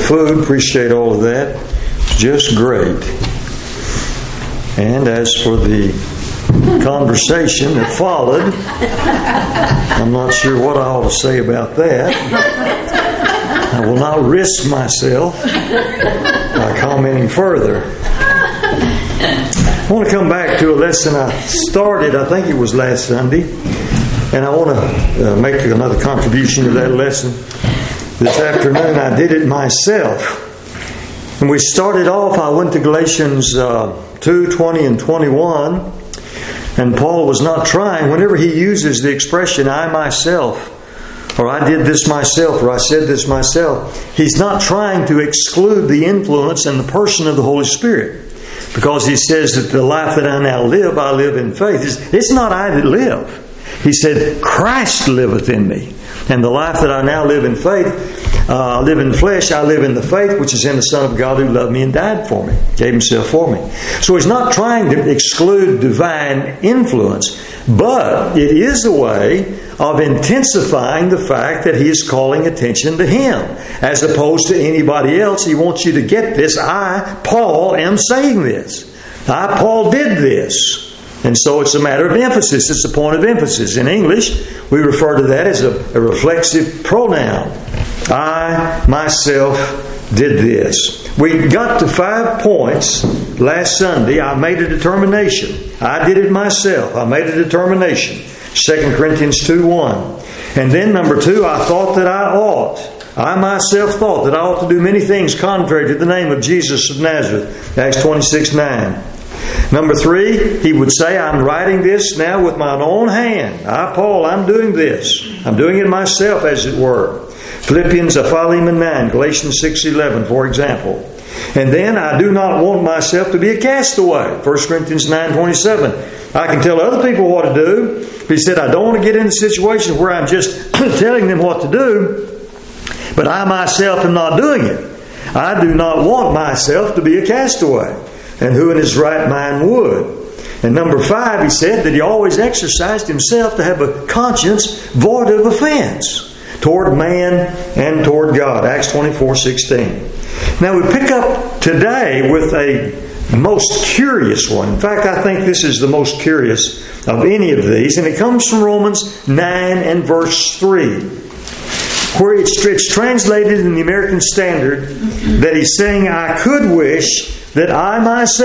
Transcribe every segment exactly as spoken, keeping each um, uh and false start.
food. Appreciate all of that. It's just great. And as for the conversation that followed, I'm not sure what I ought to say about that. I will not risk myself by commenting further. I want to come back to a lesson I started, I think it was last Sunday, and I want to uh, make another contribution to that lesson. This afternoon I did it myself. And we started off, I went to Galatians uh, two, twenty and twenty-one, and Paul was not trying, whenever he uses the expression, I myself, or I did this myself, or I said this myself, he's not trying to exclude the influence and the person of the Holy Spirit. Because he says that the life that I now live, I live in faith. It's, it's not I that live. He said, Christ liveth in me. And the life that I now live in faith, uh, I live in flesh, I live in the faith which is in the Son of God who loved me and died for me, gave himself for me. So he's not trying to exclude divine influence, but it is a way of intensifying the fact that he is calling attention to him, as opposed to anybody else. He wants you to get this. I, Paul, am saying this. I, Paul, did this. And so it's a matter of emphasis. It's a point of emphasis. In English, we refer to that as a, a reflexive pronoun. I, myself, did this. We got to five points last Sunday. I made a determination. I did it myself. I made a determination. Second Corinthians two one. And then number two, I thought that I ought. I myself thought that I ought to do many things contrary to the name of Jesus of Nazareth. Acts twenty-six nine. Number three, he would say, I'm writing this now with my own hand. I, Paul, I'm doing this. I'm doing it myself, as it were. Philippians, Philemon nine, Galatians six eleven, for example. And then I do not want myself to be a castaway. First Corinthians nine twenty-seven. I can tell other people what to do. But he said, I don't want to get into situations where I'm just telling them what to do, but I myself am not doing it. I do not want myself to be a castaway. And who in his right mind would? And number five, he said that he always exercised himself to have a conscience void of offense toward man and toward God. Acts twenty-four sixteen. Now we pick up today with a most curious one. In fact, I think this is the most curious of any of these. And it comes from Romans nine and verse three. Where it's, it's translated in the American Standard that he's saying, I could wish that I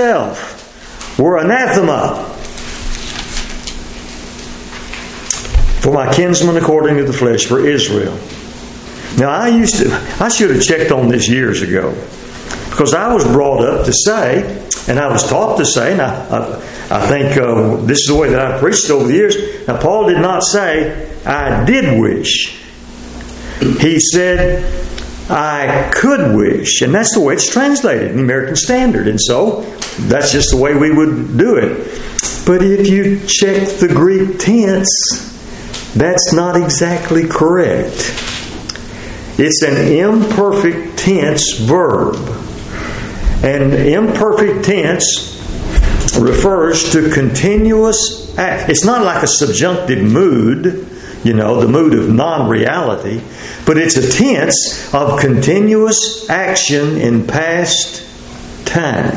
myself were anathema for my kinsman according to the flesh, for Israel. Now I used to, I should have checked on this years ago, because I was brought up to say, and I was taught to say, and I, I, I think uh, this is the way that I've preached over the years. Now Paul did not say, I did wish. He said, I could wish. And that's the way it's translated in the American Standard. And so, that's just the way we would do it. But if you check the Greek tense, that's not exactly correct. It's an imperfect tense verb. And imperfect tense refers to continuous act. It's not like a subjunctive mood, you know, the mood of non-reality, but it's a tense of continuous action in past time.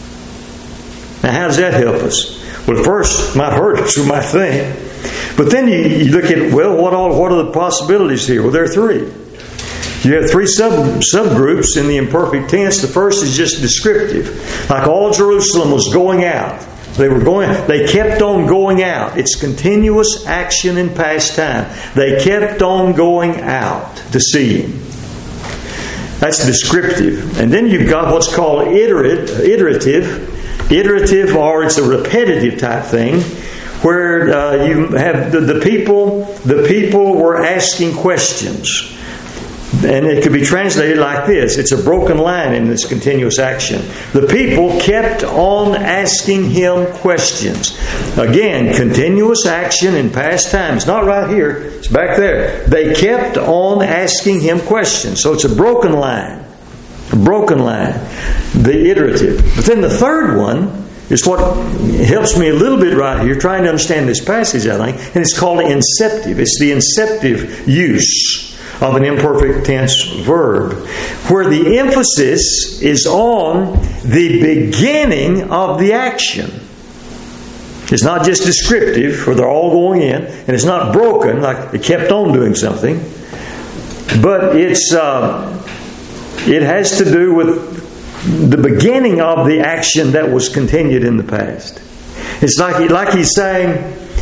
Now, how does that help us? Well, at first, it might hurt us, we might think. But then you, you look at, well, what are, what are the possibilities here? Well, there are three. You have three sub subgroups in the imperfect tense. The first is just descriptive. Like all Jerusalem was going out. They were going, they kept on going out. It's continuous action in past time. They kept on going out to see Him. That's descriptive. And then you've got what's called iterative, iterative, iterative, or it's a repetitive type thing, where uh, you have the, the people, the people were asking questions. And it could be translated like this. It's a broken line in this continuous action. The people kept on asking Him questions. Again, continuous action in past time. It's not right here. It's back there. They kept on asking Him questions. So it's a broken line. A broken line. The iterative. But then the third one is what helps me a little bit right here, trying to understand this passage, I think. And it's called inceptive. It's the inceptive use of an imperfect tense verb, where the emphasis is on the beginning of the action. It's not just descriptive, where they're all going in, and it's not broken, like it kept on doing something, but it's uh, it has to do with the beginning of the action that was continued in the past. It's like, like he's saying,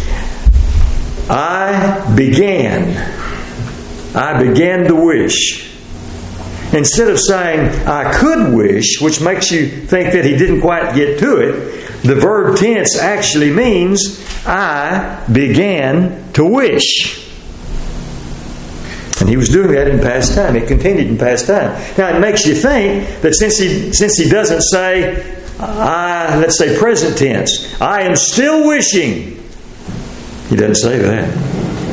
I began. I began to wish. Instead of saying, I could wish, which makes you think that he didn't quite get to it, the verb tense actually means, I began to wish. And he was doing that in past time. It continued in past time. Now, it makes you think that since he, since he doesn't say, I, let's say present tense, I am still wishing. He doesn't say that.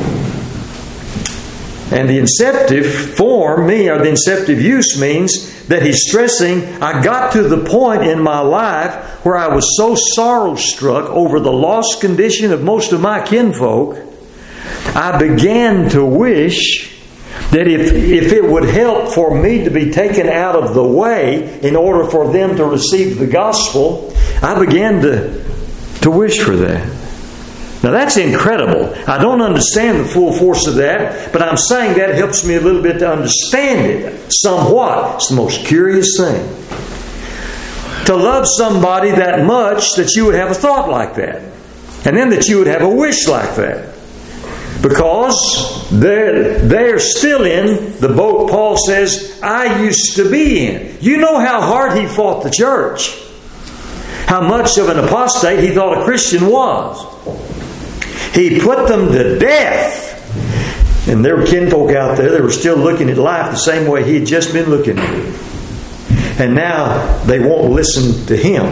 And the inceptive form, me, or the inceptive use means that he's stressing, I got to the point in my life where I was so sorrow-struck over the lost condition of most of my kinfolk, I began to wish that if, if it would help for me to be taken out of the way in order for them to receive the gospel, I began to, to wish for that. Now that's incredible. I don't understand the full force of that, but I'm saying that helps me a little bit to understand it somewhat. It's the most curious thing. To love somebody that much that you would have a thought like that. And then that you would have a wish like that. Because they're, they're still in the boat Paul says, I used to be in. You know how hard he fought the church. How much of an apostate he thought a Christian was. He put them to death. And there were kinfolk out there that were still looking at life the same way he had just been looking at it. And now they won't listen to him.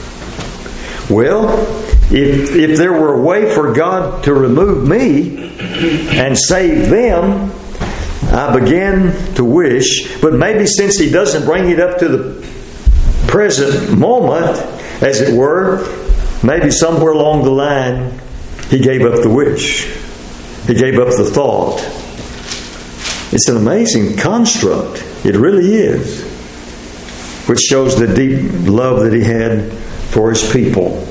Well, if, if there were a way for God to remove me and save them, I began to wish. But maybe since he doesn't bring it up to the present moment, as it were, maybe somewhere along the line, he gave up the wish. He gave up the thought. It's an amazing construct. It really is. Which shows the deep love that he had for his people.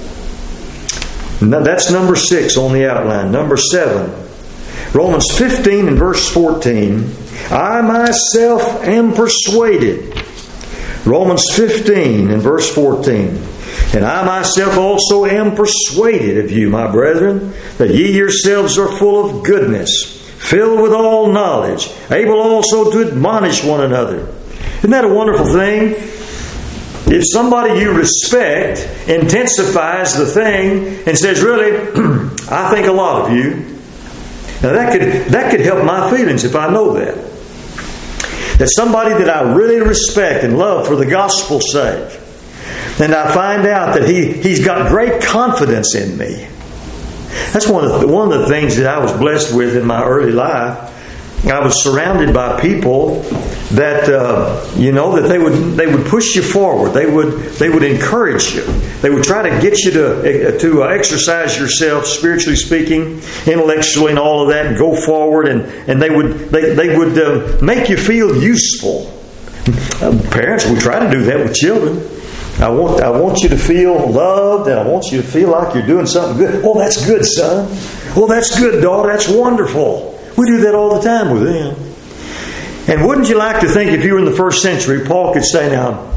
Now, that's number six on the outline. Number seven. Romans fifteen and verse fourteen. I myself am persuaded. Romans fifteen and verse fourteen. And I myself also am persuaded of you, my brethren, that ye yourselves are full of goodness, filled with all knowledge, able also to admonish one another. Isn't that a wonderful thing? If somebody you respect intensifies the thing and says, really, I think a lot of you. Now that could, that could help my feelings if I know that. That somebody that I really respect and love for the gospel's sake, and I find out that he, he's got great confidence in me. That's one of, the, one of the things that I was blessed with in my early life. I was surrounded by people that, uh, you know, that they would they would push you forward. They would they would encourage you. They would try to get you to to uh, exercise yourself, spiritually speaking, intellectually, and all of that, and go forward. And, and they would they they would uh, make you feel useful. Uh, parents, we try to do that with children. I want I want you to feel loved, and I want you to feel like you're doing something good. Oh, that's good, son. Oh, that's good, daughter. That's wonderful. We do that all the time with them. And wouldn't you like to think if you were in the first century, Paul could say, now,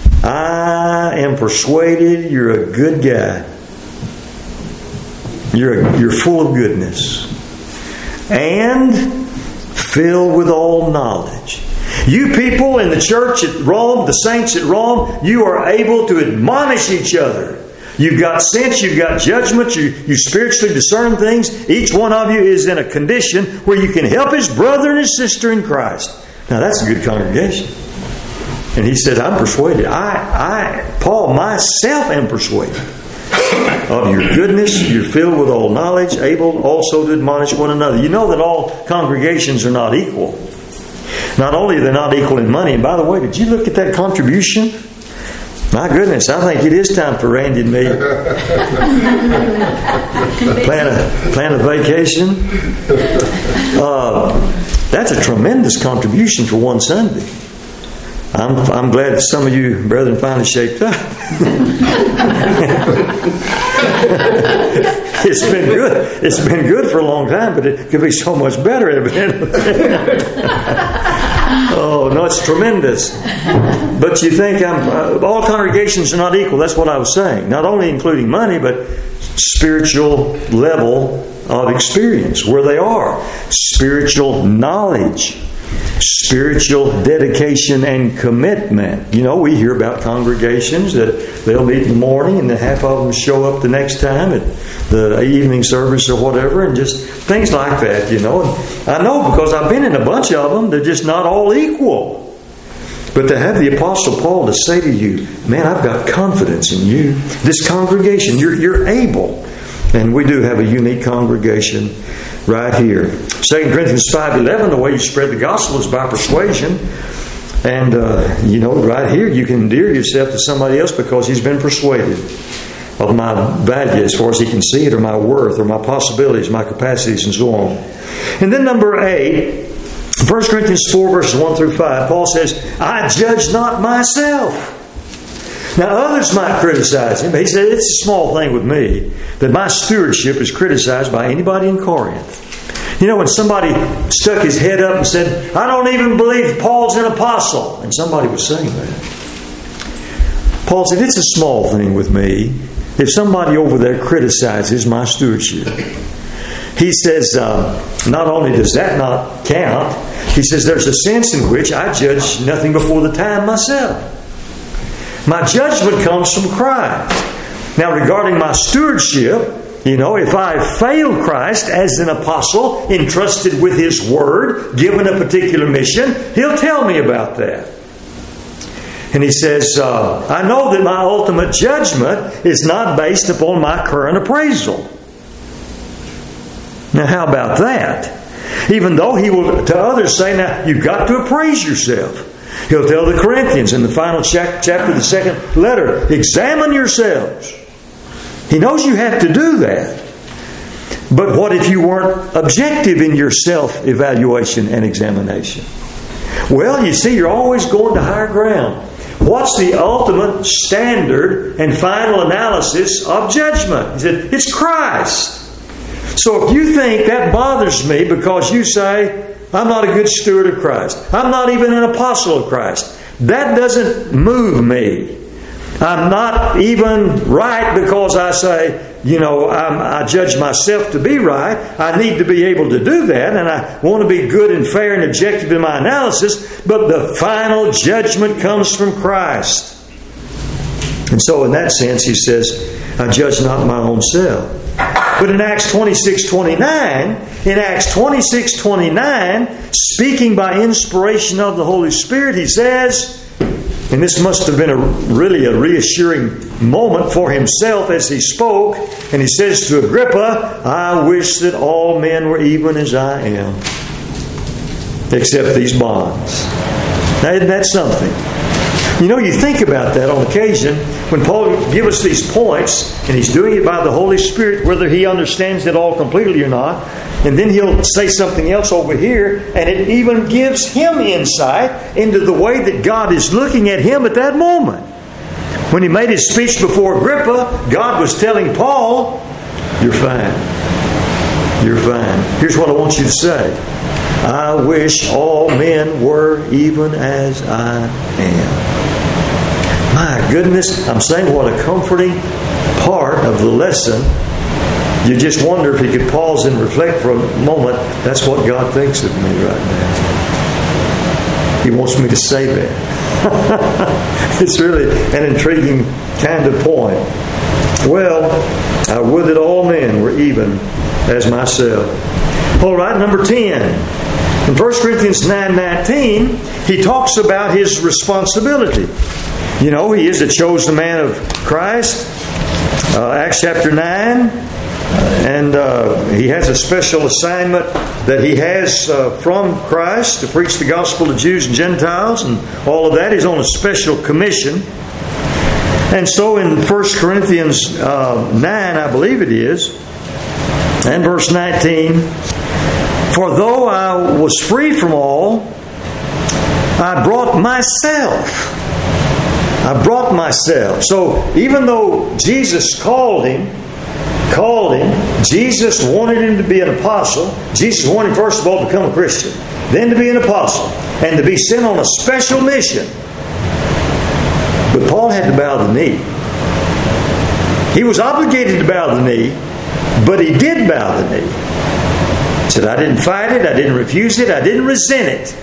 I am persuaded you're a good guy. You're, a, you're full of goodness. And filled with all knowledge. You people in the church at Rome, the saints at Rome, you are able to admonish each other. You've got sense, you've got judgment, you, you spiritually discern things. Each one of you is in a condition where you can help his brother and his sister in Christ. Now that's a good congregation. And he said, I'm persuaded. I, I, Paul, myself am persuaded of your goodness. You're filled with all knowledge, able also to admonish one another. You know that all congregations are not equal. Not only are they not equal in money, and by the way, did you look at that contribution? My goodness, I think it is time for Randy and me plan a plan a vacation. Uh, That's a tremendous contribution for one Sunday. I'm, I'm glad that some of you brethren finally shaped up. It's been good. It's been good for a long time, but it could be so much better, evidently. Oh, no, it's tremendous. But you think I'm, uh, all congregations are not equal. That's what I was saying. Not only including money, but spiritual level of experience, where they are. Spiritual knowledge. Spiritual dedication and commitment. You know, we hear about congregations that they'll meet in the morning and then half of them show up the next time at the evening service or whatever, and just things like that, you know. And I know because I've been in a bunch of them, they're just not all equal. But to have the Apostle Paul to say to you, man, I've got confidence in you. This congregation, you're, you're able. And we do have a unique congregation right here. Second Corinthians five eleven, the way you spread the gospel is by persuasion. And, uh, you know, right here you can endear yourself to somebody else because he's been persuaded of my value as far as he can see it, or my worth, or my possibilities, my capacities, and so on. And then number eight, First Corinthians four, verses one through five, Paul says, I judge not myself. Now, others might criticize him, but he said, it's a small thing with me that my stewardship is criticized by anybody in Corinth. You know, when somebody stuck his head up and said, I don't even believe Paul's an apostle, and somebody was saying that, Paul said, it's a small thing with me if somebody over there criticizes my stewardship. He says, uh, not only does that not count, he says there's a sense in which I judge nothing before the time myself. My judgment comes from Christ. Now, regarding my stewardship, you know, if I fail Christ as an apostle, entrusted with His Word, given a particular mission, He'll tell me about that. And he says, uh, I know that my ultimate judgment is not based upon my current appraisal. Now, how about that? Even though he will to others say, now, you've got to appraise yourself. He'll tell the Corinthians in the final chapter of the second letter, examine yourselves. He knows you have to do that. But what if you weren't objective in your self-evaluation and examination? Well, you see, you're always going to higher ground. What's the ultimate standard and final analysis of judgment? He said, it's Christ. So if you think that bothers me because you say, I'm not a good steward of Christ, I'm not even an apostle of Christ, that doesn't move me. I'm not even right because I say, you know, I'm, I judge myself to be right. I need to be able to do that, and I want to be good and fair and objective in my analysis, but the final judgment comes from Christ. And so in that sense, he says, I judge not my own self. But in Acts twenty-six twenty-nine, in Acts twenty-six twenty-nine, speaking by inspiration of the Holy Spirit, he says, and this must have been a really a reassuring moment for himself as he spoke, and he says to Agrippa, I wish that all men were even as I am, except these bonds. Now, isn't that something? You know, you think about that on occasion when Paul gives us these points, and he's doing it by the Holy Spirit, whether he understands it all completely or not, and then he'll say something else over here, and it even gives him insight into the way that God is looking at him at that moment. When he made his speech before Agrippa, God was telling Paul, you're fine. You're fine. Here's what I want you to say. I wish all men were even as I am. My goodness, I'm saying what a comforting part of the lesson. You just wonder if you could pause and reflect for a moment. That's what God thinks of me right now. He wants me to say that. It's really an intriguing kind of point. Well, I would that all men were even as myself. All right, number ten. In First Corinthians nine nineteen, he talks about his responsibility. You know, he is a chosen man of Christ. Uh, Acts chapter nine. And uh, he has a special assignment that he has uh, from Christ to preach the gospel to Jews and Gentiles, and all of that. He's on a special commission. And so in First Corinthians uh, nine, I believe it is, and verse nineteen, For though I was free from all, I brought myself. I brought myself. So even though Jesus called him, called him, Jesus wanted him to be an apostle. Jesus wanted him, first of all, to become a Christian, then to be an apostle, and to be sent on a special mission. But Paul had to bow the knee. He was obligated to bow the knee, but he did bow the knee. He said, I didn't fight it, I didn't refuse it, I didn't resent it.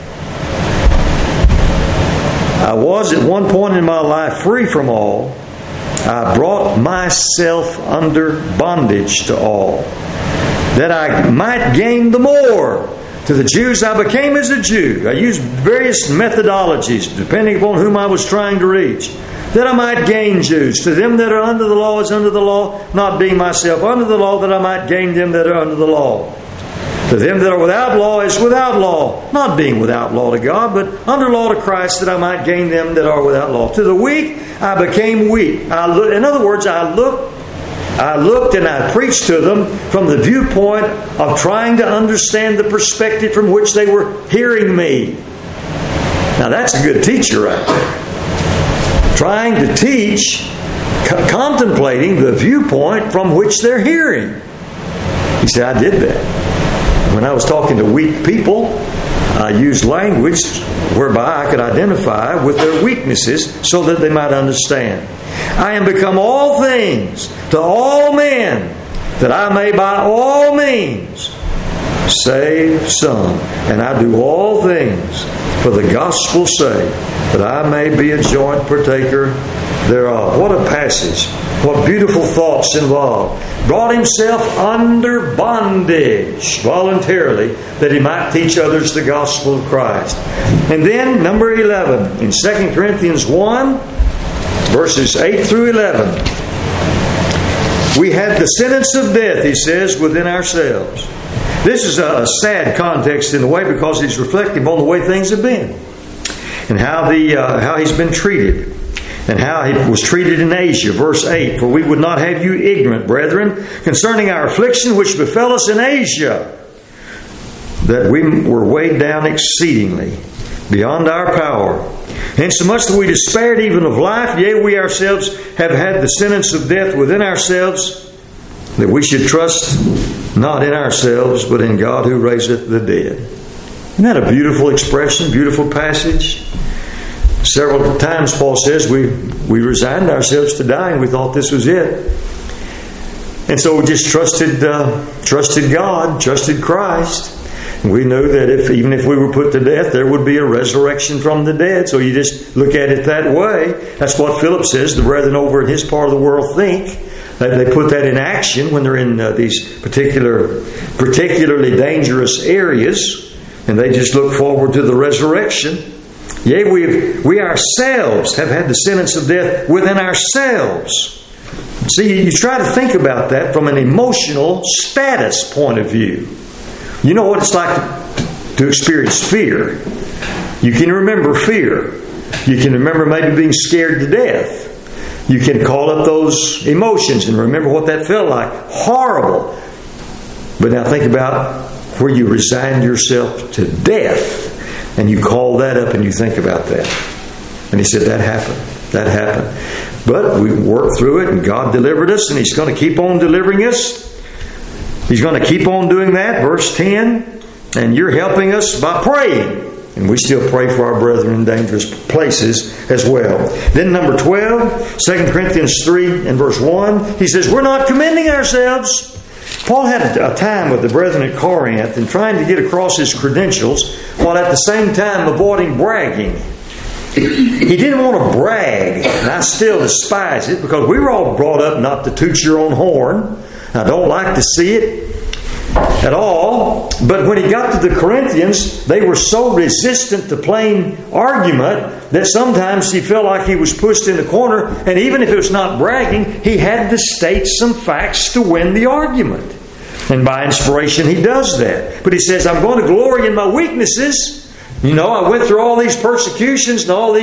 I was at one point in my life free from all. I brought myself under bondage to all, that I might gain the more. To the Jews I became as a Jew. I used various methodologies depending upon whom I was trying to reach, that I might gain Jews. To them that are under the law is under the law, not being myself under the law, that I might gain them that are under the law. To them that are without law is without law, not being without law to God, but under law to Christ, that I might gain them that are without law. To the weak I became weak. I look, in other words, I looked, I looked and I preached to them from the viewpoint of trying to understand the perspective from which they were hearing me. Now that's a good teacher right there. Trying to teach, co- contemplating the viewpoint from which they're hearing. He said, I did that. When I was talking to weak people, I used language whereby I could identify with their weaknesses so that they might understand. I am become all things to all men, that I may by all means save some. And I do all things for the gospel's sake, that I may be a joint partaker thereof. What a passage. What beautiful thoughts involved. Brought himself under bondage voluntarily, that he might teach others the gospel of Christ. And then number eleven, in Second Corinthians one, verses eight through eleven, we had the sentence of death, he says, within ourselves. This is a sad context in a way, because he's reflective on the way things have been, and how the uh, how he's been treated, and how he was treated in Asia. Verse eight, for we would not have you ignorant, brethren, concerning our affliction which befell us in Asia, that we were weighed down exceedingly beyond our power, insomuch that we despaired even of life. Yea, we ourselves have had the sentence of death within ourselves, that we should trust not in ourselves, but in God who raiseth the dead. Isn't that a beautiful expression, beautiful passage? Several times Paul says we, we resigned ourselves to die, and we thought this was it. And so we just trusted uh, trusted God, trusted Christ. And we knew that if even if we were put to death, there would be a resurrection from the dead. So you just look at it that way. That's what Philip says the brethren over in his part of the world think. They put that in action when they're in uh, these particular, particularly dangerous areas, and they just look forward to the resurrection. Yea, we we ourselves have had the sentence of death within ourselves. See, you try to think about that from an emotional status point of view. You know what it's like to, to experience fear. You can remember fear. You can remember maybe being scared to death. You can call up those emotions and remember what that felt like. Horrible. But now think about where you resigned yourself to death, and you call that up and you think about that. And he said that happened. That happened. But we worked through it, and God delivered us, and He's going to keep on delivering us. He's going to keep on doing that. Verse ten, and you're helping us by praying. And we still pray for our brethren in dangerous places as well. Then number twelve, Second Corinthians three and verse one, he says, we're not commending ourselves. Paul had a time with the brethren at Corinth and trying to get across his credentials while at the same time avoiding bragging. He didn't want to brag, and I still despise it, because we were all brought up not to toot your own horn. I don't like to see it at all. But when he got to the Corinthians, they were so resistant to plain argument that sometimes he felt like he was pushed in the corner, and even if it was not bragging, he had to state some facts to win the argument. And by inspiration he does that. But he says, I'm going to glory in my weaknesses. You know, I went through all these persecutions and all these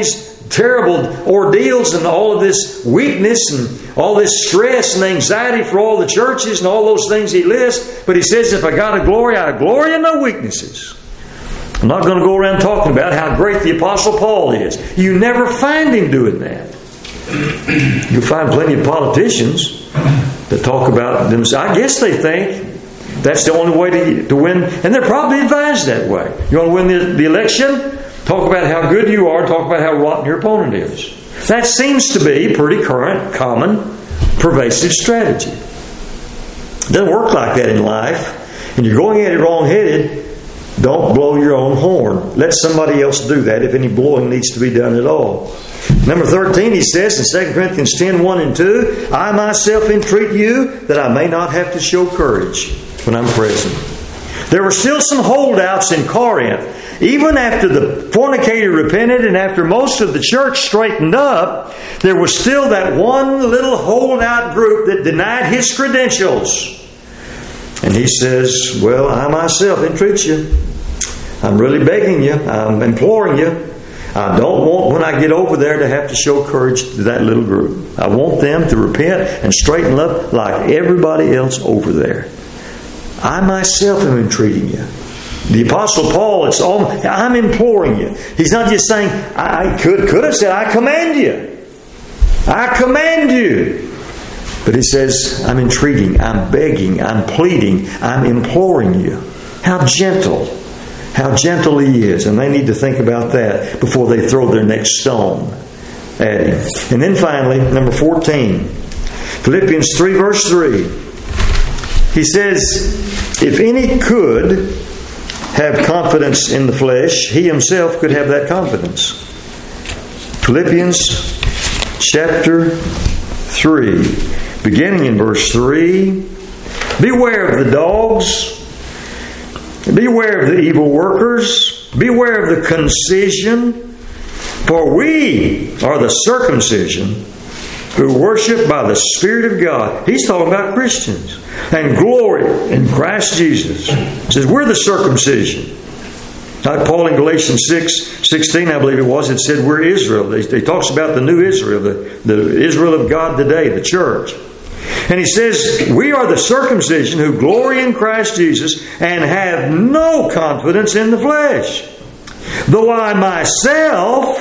terrible ordeals and all of this weakness and all this stress and anxiety for all the churches and all those things he lists. But he says, if I got to glory, I glory in my weaknesses. I'm not going to go around talking about how great the Apostle Paul is. You never find him doing that. You'll find plenty of politicians that talk about them. I guess they think that's the only way to, to win. And they're probably advised that way. You want to win the, the election? Talk about how good you are. Talk about how rotten your opponent is. That seems to be pretty current, common, pervasive strategy. It doesn't work like that in life. And you're going at it wrong-headed. Don't blow your own horn. Let somebody else do that if any blowing needs to be done at all. Number thirteen, he says in Second Corinthians ten, one and two, I myself entreat you that I may not have to show courage when I'm present. There were still some holdouts in Corinth. Even after the fornicator repented and after most of the church straightened up, there was still that one little holdout group that denied his credentials. And he says, well, I myself entreat you. I'm really begging you. I'm imploring you. I don't want, when I get over there, to have to show courage to that little group. I want them to repent and straighten up like everybody else over there. I myself am entreating you. The Apostle Paul, it's all, I'm imploring you. He's not just saying, I could, could have said, I command you. I command you. But he says, I'm entreating, I'm begging, I'm pleading, I'm imploring you. How gentle. How gentle he is. And they need to think about that before they throw their next stone at him. And then finally, number fourteen. Philippians three verse three. He says, if any could have confidence in the flesh, he himself could have that confidence. Philippians chapter three, beginning in verse three. Beware of the dogs. Beware of the evil workers. Beware of the concision. For we are the circumcision who worship by the Spirit of God. He's talking about Christians. And glory in Christ Jesus. He says, we're the circumcision. Like Paul in Galatians six sixteen, I believe it was, it said we're Israel. He, he talks about the new Israel, the, the Israel of God today, the church. And he says, we are the circumcision who glory in Christ Jesus and have no confidence in the flesh. Though I myself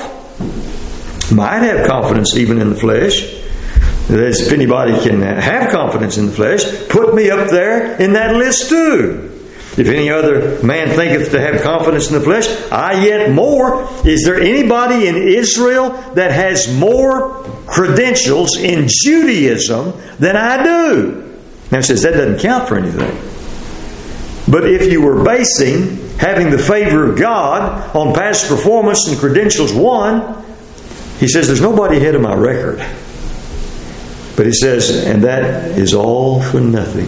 might have confidence even in the flesh. As if anybody can have confidence in the flesh, put me up there in that list too. If any other man thinketh to have confidence in the flesh, I yet more. Is there anybody in Israel that has more credentials in Judaism than I do? Now it says that doesn't count for anything. But if you were basing having the favor of God on past performance and credentials won, he says there's nobody ahead of my record. But he says, and that is all for nothing.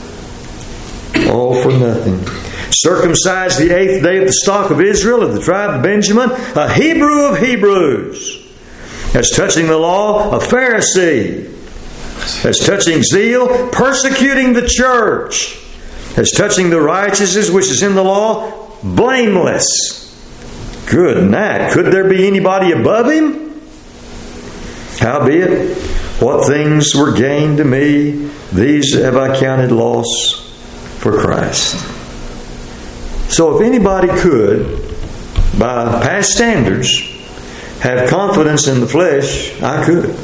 All for nothing. Circumcised the eighth day of the stock of Israel, of the tribe of Benjamin, a Hebrew of Hebrews. As touching the law, a Pharisee. As touching zeal, persecuting the church. As touching the righteousness which is in the law, blameless. Good night. Could there be anybody above him? Howbeit, what things were gained to me, these have I counted loss for Christ. So if anybody could, by past standards, have confidence in the flesh, I could.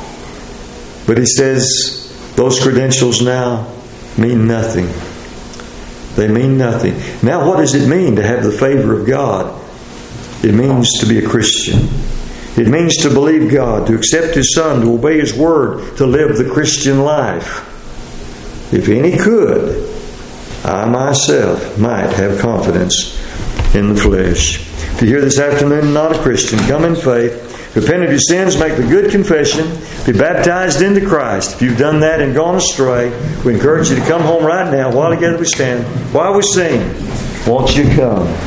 But he says those credentials now mean nothing. They mean nothing. Now what does it mean to have the favor of God? It means to be a Christian. It means to believe God, to accept His Son, to obey His Word, to live the Christian life. If any could, I myself might have confidence in the flesh. If you're here this afternoon and not a Christian, come in faith, repent of your sins, make the good confession, be baptized into Christ. If you've done that and gone astray, we encourage you to come home right now. While together we stand, while we sing, won't you come?